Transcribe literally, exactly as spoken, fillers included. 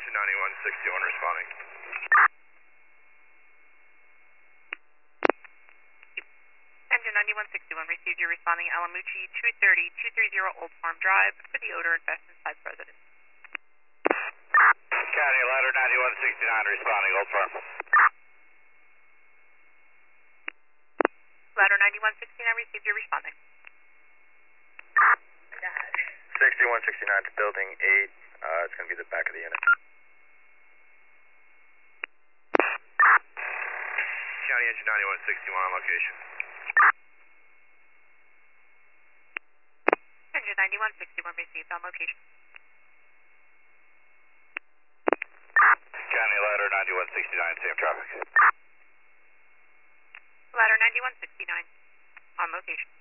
Engine ninety-one sixty-one responding. Engine ninety-one sixty-one received your responding Alamucci two thirty, two thirty Old Farm Drive for the odor infested site residence. County ladder ninety-one sixty-nine responding, Old Farm. Ladder ninety-one sixty-nine received your responding. sixty-one sixty-nine to building eight. Uh, it's going to be the back of the unit. County engine ninety-one sixty-one on location. Engine ninety-one sixty-one received on location. County ladder ninety-one sixty-nine, same traffic. Ladder ninety-one sixty-nine on location.